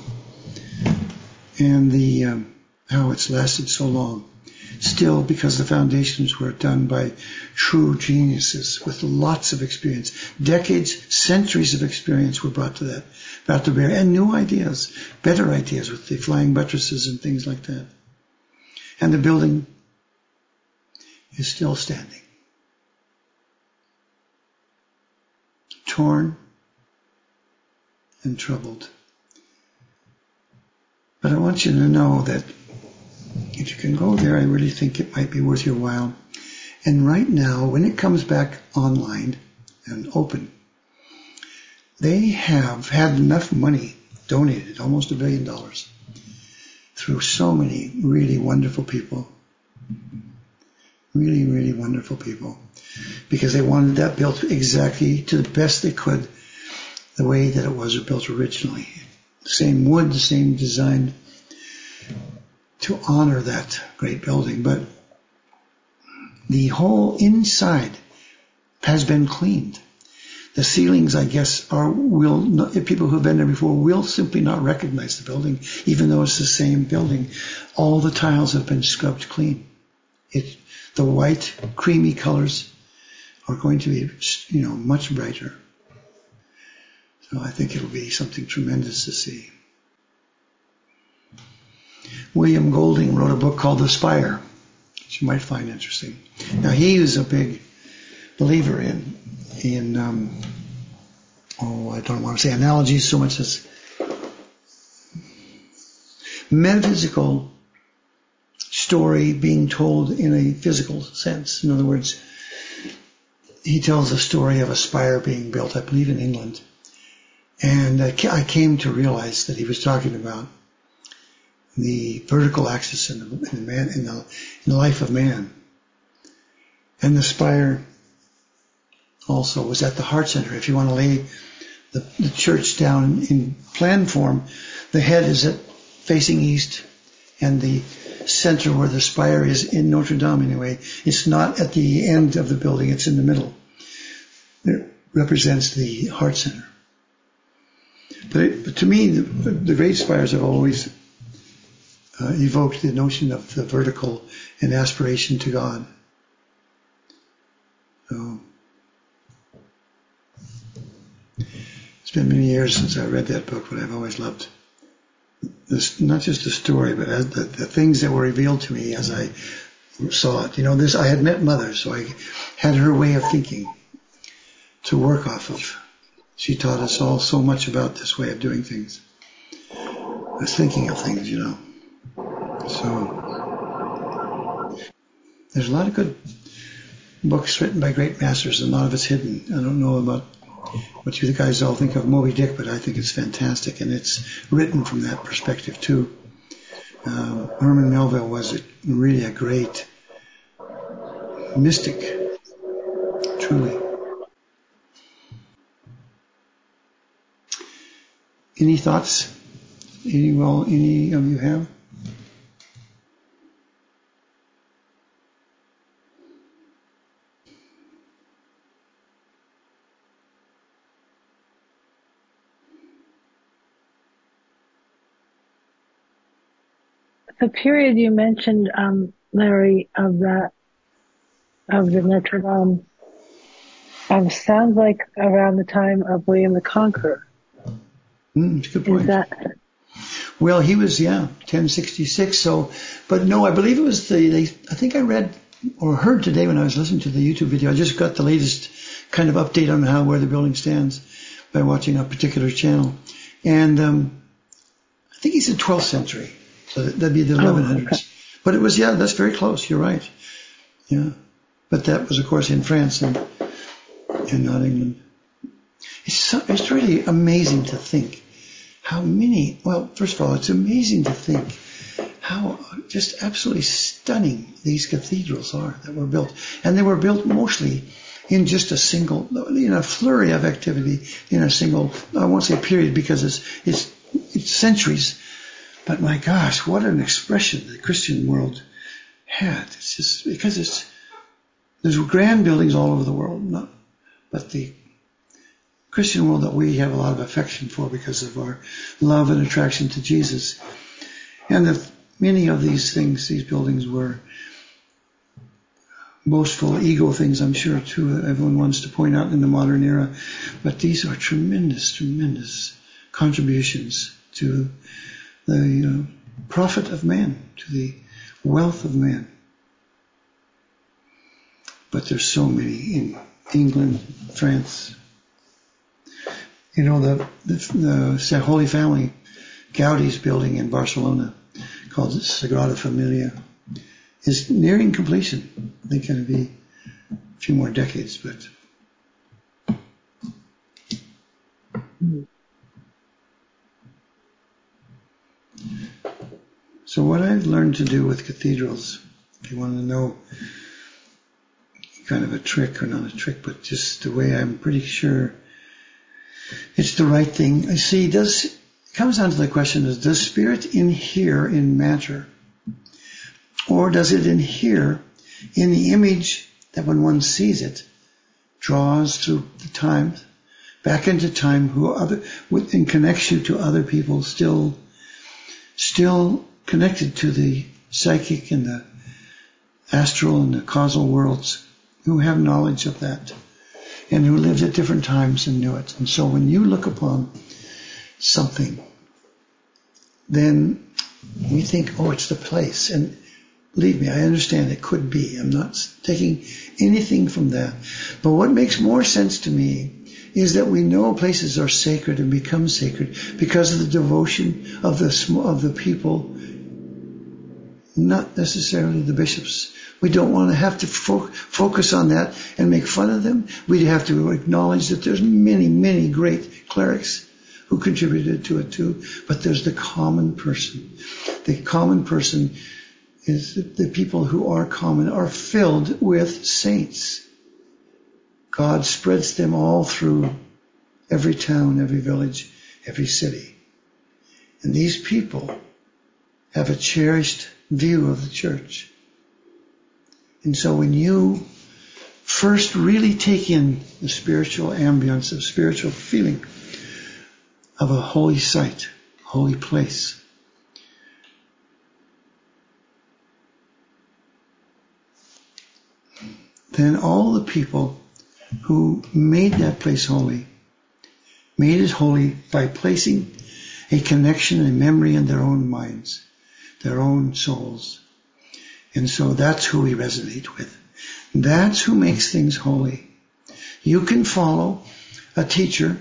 And how it's lasted so long. Still, because the foundations were done by true geniuses with lots of experience. Decades, centuries of experience were brought to bear, and new ideas, better ideas with the flying buttresses and things like that. And the building is still standing. Torn and troubled. But I want you to know that if you can go there, I really think it might be worth your while. And right now, when it comes back online and open, they have had enough money donated, almost $1 billion, through so many really wonderful people. Really, really wonderful people. Because they wanted that built exactly to the best they could, the way that it was built originally. The same wood, the same design, to honor that great building. But the whole inside has been cleaned. The ceilings, I guess, people who have been there before will simply not recognize the building, even though it's the same building. All the tiles have been scrubbed clean. The white, creamy colors are going to be, much brighter. So I think it'll be something tremendous to see. William Golding wrote a book called The Spire, which you might find interesting. Now, he was a big believer in I don't want to say analogies so much as metaphysical story being told in a physical sense. In other words, he tells a story of a spire being built, I believe in England. And I came to realize that he was talking about the vertical axis in the life of man. And the spire also was at the heart center. If you want to lay the church down in plan form, the head is facing east, and the center where the spire is in Notre Dame anyway, it's not at the end of the building, it's in the middle. It represents the heart center. But to me, the great spires have always evoked the notion of the vertical and aspiration to God. So it's been many years since I read that book, but I've always loved this, not just the story, but the things that were revealed to me as I saw it. I had met Mother, so I had her way of thinking to work off of. She taught us all so much about this way of doing things. I was thinking of things, So there's a lot of good books written by great masters, and a lot of it's hidden. I don't know about what you guys all think of Moby Dick, but I think it's fantastic, and it's written from that perspective too. Herman Melville was really a great mystic, truly. Any thoughts? Any of you have? the period you mentioned, Larry, of the Notre Dame, sounds like around the time of William the Conqueror. That's a good point. Is that? Well, he was, 1066. So, but no, I believe it was I think I read or heard today when I was listening to the YouTube video. I just got the latest kind of update on where the building stands by watching a particular channel. And I think he said 12th century. So that'd be the 1100s. Okay. But it was, that's very close. You're right. Yeah. But that was, of course, in France and not England. It's really amazing to think how many, well, first of all, it's amazing to think how just absolutely stunning these cathedrals are that were built. And they were built mostly in just a single, a flurry of activity in a single, I won't say period because it's centuries. But my gosh, what an expression the Christian world had. It's just because there's grand buildings all over the world, but the Christian world that we have a lot of affection for because of our love and attraction to Jesus. And many of these things, these buildings were boastful ego things, I'm sure, too. Everyone wants to point out in the modern era. But these are tremendous, tremendous contributions to the profit of man, to the wealth of man. But there's so many in England, France. The Holy Family, Gaudi's building in Barcelona, called Sagrada Familia, is nearing completion. I think it'll be a few more decades, but. So what I've learned to do with cathedrals, if you want to know kind of a trick, or not a trick, but just the way I'm pretty sure it's the right thing. I see, it comes down to the question is, does spirit inhere in matter? Or does it inhere in the image that when one sees it, draws through the time, back into time, and connects you to other people still connected to the psychic and the astral and the causal worlds, who have knowledge of that and who lived at different times and knew it. And so when you look upon something, then we think, it's the place. And believe me, I understand it could be. I'm not taking anything from that. But what makes more sense to me is that we know places are sacred and become sacred because of the devotion of the people, not necessarily the bishops. We don't want to have to focus on that and make fun of them. We have to acknowledge that there's many, many great clerics who contributed to it too. But there's the common person. The common person is the people who are common are filled with saints. God spreads them all through every town, every village, every city. And these people have a cherished view of the church. And so when you first really take in the spiritual ambience, the spiritual feeling of a holy site, holy place, then all the people who made that place holy, made it holy by placing a connection and memory in their own minds, their own souls. And so that's who we resonate with. That's who makes things holy. You can follow a teacher,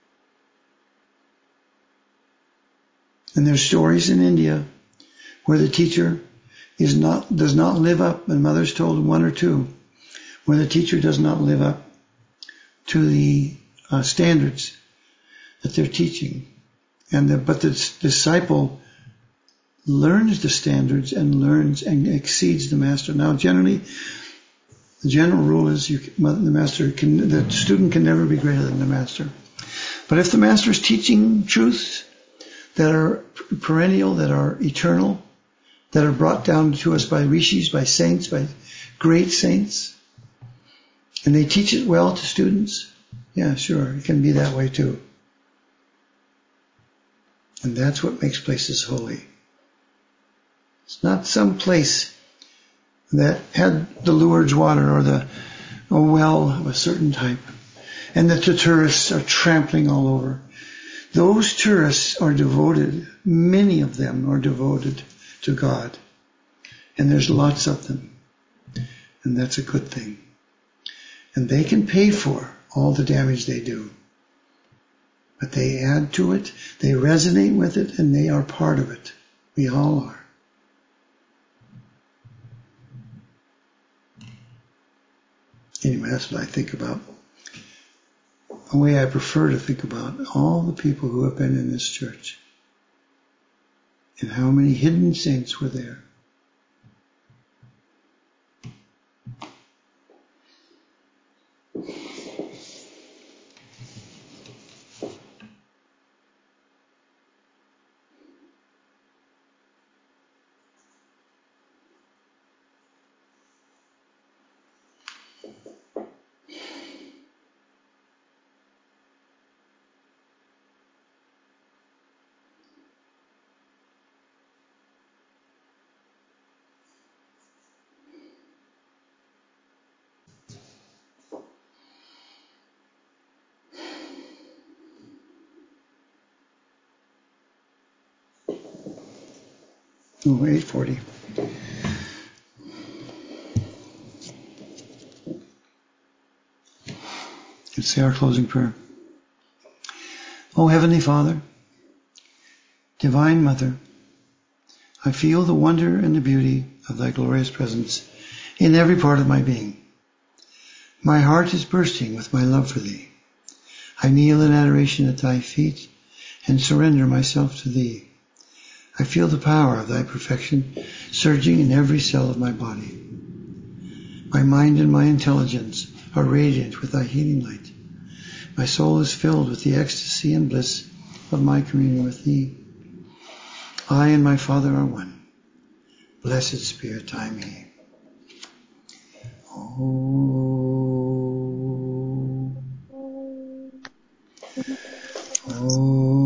and there's stories in India where the teacher does not live up, and Mother's told one or two, where the teacher does not live up to the standards that they're teaching, but the disciple learns the standards and learns and exceeds the master. Now, generally, the general rule is the student can never be greater than the master. But if the master is teaching truths that are perennial, that are eternal, that are brought down to us by rishis, by saints, by great saints, and they teach it well to students, yeah, sure, it can be that way too. And that's what makes places holy. It's not some place that had the Lourdes water or a well of a certain type, and that the tourists are trampling all over. Those tourists are devoted, many of them are devoted to God, and there's lots of them, and that's a good thing. And they can pay for all the damage they do, but they add to it, they resonate with it, and they are part of it. We all are. Anyway, that's what I think about. The way I prefer to think about all the people who have been in this church and how many hidden saints were there. Oh, 8:40. Let's say our closing prayer. Oh, Heavenly Father, Divine Mother, I feel the wonder and the beauty of Thy glorious presence in every part of my being. My heart is bursting with my love for Thee. I kneel in adoration at Thy feet and surrender myself to Thee. I feel the power of Thy perfection surging in every cell of my body. My mind and my intelligence are radiant with Thy healing light. My soul is filled with the ecstasy and bliss of my communion with Thee. I and my Father are one. Blessed Spirit, I me. Oh. Oh.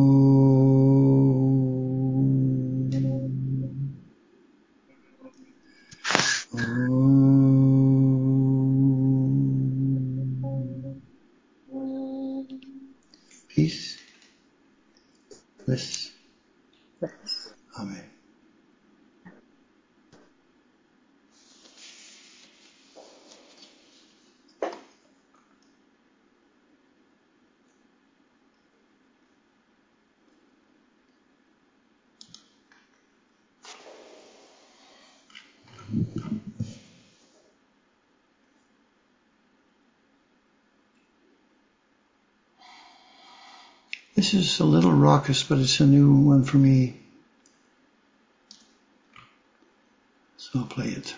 Peace, bliss. Amen. This is a little raucous, but it's a new one for me. So I'll play it.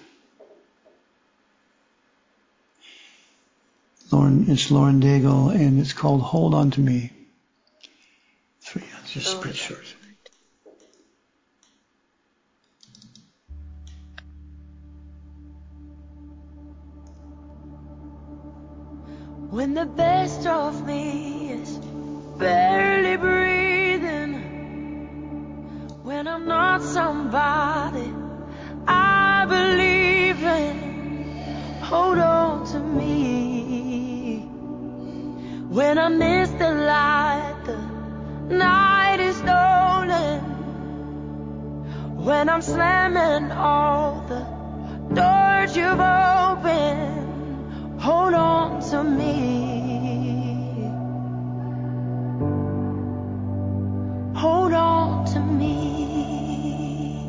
It's Lauren Daigle, and it's called Hold On To Me. It's just pretty short. When the best of me is barely breathing, when I'm not somebody I believe in, hold on to me. When I miss the light, the night is stolen. When I'm slamming all the doors you've opened, hold on to me. Hold on to me.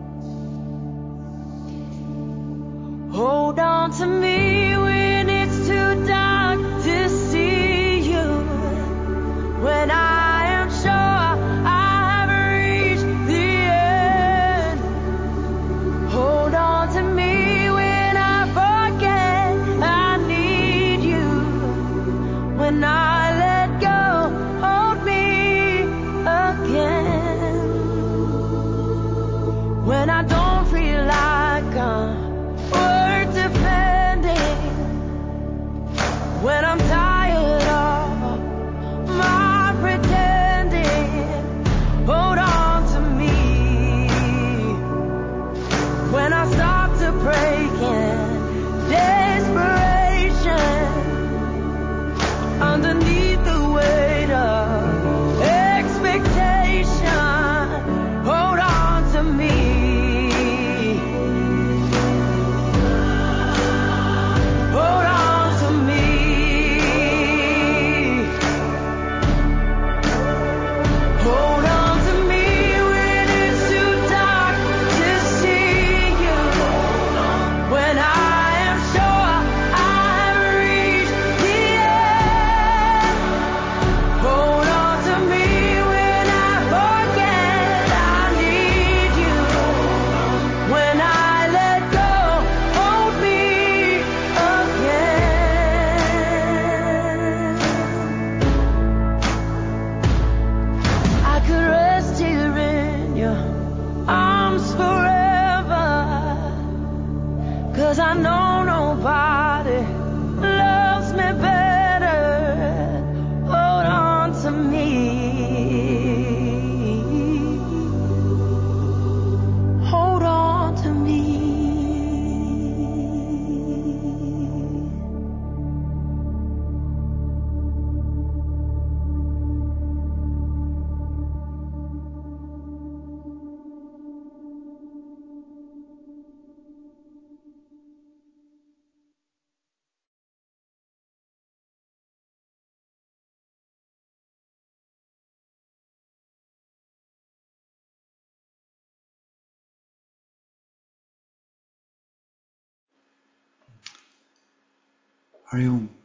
Hold on to me when it's too dark to see you. When I am sure I've reached the end. Hold on to me when I forget I need you. When I let go, hold me again. When I don't feel like I'm worth defending. When I'm tired of my pretending. Hold on to me. underneath the weight of expectation. Hold on to me. Hold on to me. Hold on to me when it's too dark to see you. When I am sure I've reached the end. Hold on to me when I forget I need you. When I let go, hold me again. I could rest here in your arms forever, 'cause I know nobody loves me better. Hold on to me. Hold on to me. Hariom.